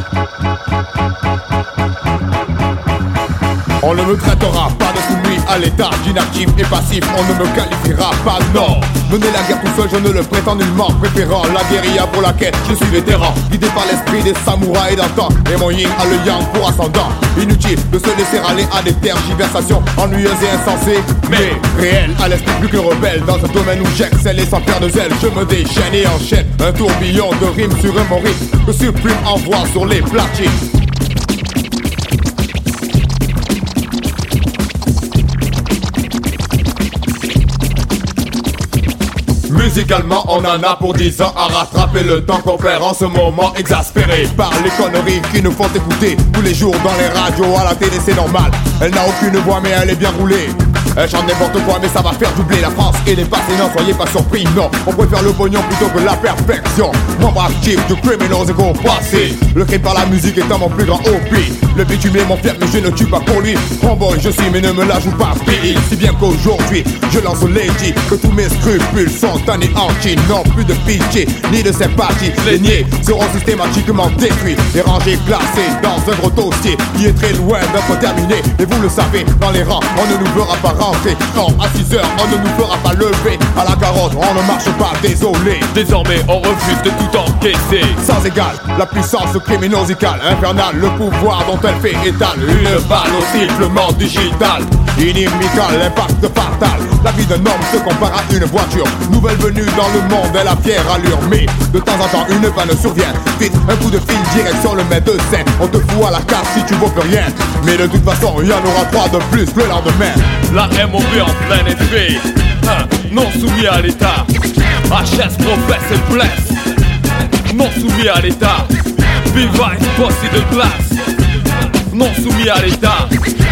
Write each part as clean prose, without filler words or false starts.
On ne me traitera pas de soumis à l'état, d'inactif et passif, on ne me qualifiera pas, non. Mener la guerre tout seul, je ne le prétends nullement, préférant la guérilla pour laquelle je suis vétéran. Guidé par l'esprit des samouraïs d'antan, et mon yin a le yang pour ascendant. Inutile de se laisser aller à des tergiversations ennuyeuses et insensées, mais réelles, à l'esprit plus que rebelle. Dans un domaine où j'excelle et sans perdre de zèle, je me déchaîne et enchaîne un tourbillon de rimes sur un mon rythme que Supreme envoie sur les platines. Musicalement on en a pour 10 ans à rattraper le temps qu'on perd en ce moment, exaspéré par les conneries qui nous font écouter tous les jours dans les radios, à la télé c'est normal. Elle n'a aucune voix mais elle est bien roulée. Elle chante n'importe quoi mais ça va faire doubler la France et les passés, non soyez pas surpris, non. On préfère le pognon plutôt que la perfection. Membre actif du criminals et go passé. Le crime par la musique étant mon plus grand hobby. Le bitume est mon fier mais je ne tue pas pour lui. Homeboy je suis mais ne me la joue pas pays. Si bien qu'aujourd'hui je lance Lady, que tous mes scrupules sont anéantis. Non plus de pitié ni de sympathie. Les niais seront systématiquement détruits et rangés, classés dans un gros dossier qui est très loin d'être terminé. Et vous le savez, dans les rangs on ne nous fera pas rentrer. Non, à 6 heures on ne nous fera pas lever. À la carotte on ne marche pas, désolé. Désormais on refuse de tout encaisser. Sans égal, la puissance criminosicale infernale, le pouvoir dont elle fait étal. Une balle au sifflement digital, inimical, l'impact fatal. La vie d'un homme se compare à une voiture nouvelle venue dans le monde, elle a fière allure. Mais de temps en temps une panne survient. Vite, un coup de fil, direction le médecin. On te fout à la casse si tu vaux plus rien. Mais de toute façon, il y en aura 3 de plus le lendemain. La MOB en plein effet, non soumis à l'état. HS professe et blesse, non soumis à l'état. Vivice, bossy de glace, non soumis à l'état.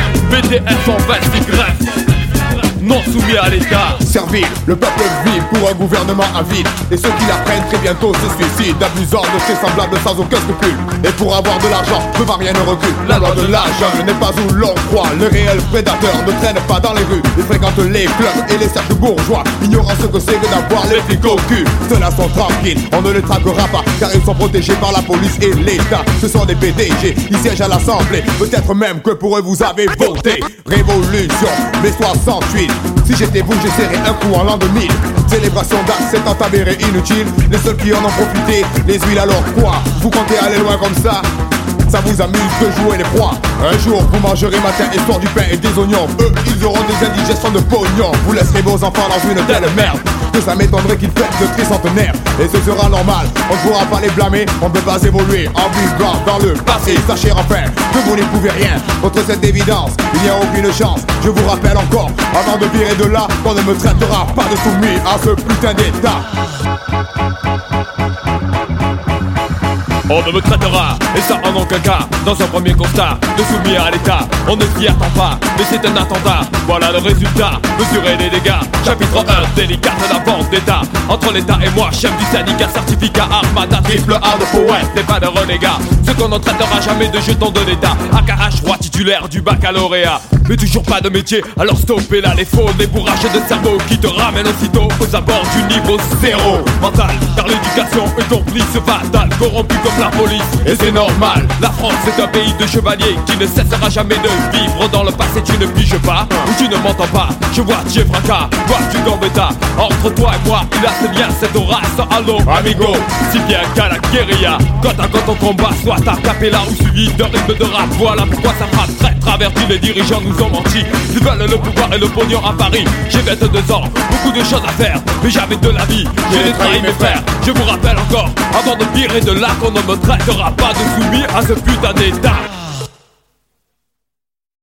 BTS en veste et greffe, non soumis à l'état. Servile, le peuple vit pour un gouvernement avide. Et ceux qui l'apprennent très bientôt se suicident, abusant de ses semblables sans aucun scrupule. Et pour avoir de l'argent, devant rien ne recule. La loi de la jungle n'est pas où l'on croit. Le réel prédateur ne traîne pas dans les rues. Il fréquente les clubs et les cercles bourgeois, ignorant ce que c'est que d'avoir les flics au cul. Ceux-là sont tranquilles, on ne les traquera pas, car ils sont protégés par la police et l'État. Ce sont des PDG, ils siègent à l'Assemblée. Peut-être même que pour eux vous avez voté. Révolution, mai 68. Si j'étais vous, j'essaierais un coup en l'an 2000. Célébration d'actes s'étant avéré inutile. Les seuls qui en ont profité, les huiles alors quoi? Vous comptez aller loin comme ça? Ça vous amuse de jouer les proies. Un jour vous mangerez matin histoire du pain et des oignons. Eux ils auront des indigestions de pognon. Vous laisserez vos enfants dans une telle merde que ça m'étonnerait qu'ils fassent de tricentenaires. Et ce sera normal, on ne pourra pas les blâmer. On ne peut pas évoluer en vivant dans le passé. Sachez enfin que vous n'y pouvez rien contre cette évidence, il n'y a aucune chance. Je vous rappelle encore, avant de virer de là, qu'on ne me traitera pas de soumis à ce putain d'état. On ne me traitera, et ça en aucun cas, dans un premier constat, de soumis à l'état. On ne s'y attend pas, mais c'est un attentat. Voilà le résultat, mesurer les dégâts. Chapitre 1, délicat de la vente d'état. Entre l'état et moi, chef du syndicat, certificat, armada, triple A de poète, n'est pas de renégat. Ce qu'on ne traitera jamais de jetons de l'état. AKH, roi titulaire du baccalauréat. Mais toujours pas de métier, alors stoppez là les faux. Les bourrages de cerveau qui te ramènent aussitôt aux abords du niveau zéro mental. Car l'éducation est complice fatale, corrompue comme la police, et c'est normal. La France est un pays de chevaliers qui ne cessera jamais de vivre dans le passé. Tu ne piges pas, ou tu ne m'entends pas. Je vois Dieu fracas, vois du gambetta. Entre toi et moi, il a ce lien, cette race. Allo, amigo, si bien qu'à la guérilla, quand à quand on combat, soit à capella ou suivi de rythme de rap. Voilà pourquoi ça frappe très traverti. Les dirigeants nous ont menti, ils veulent le pouvoir et le pognon à Paris. J'ai 22 ans, beaucoup de choses à faire, mais jamais de la vie, j'ai trahi mes frères. Je vous rappelle encore, avant de virer de là, qu'on ne me traitera pas de soumis à ce putain d'état.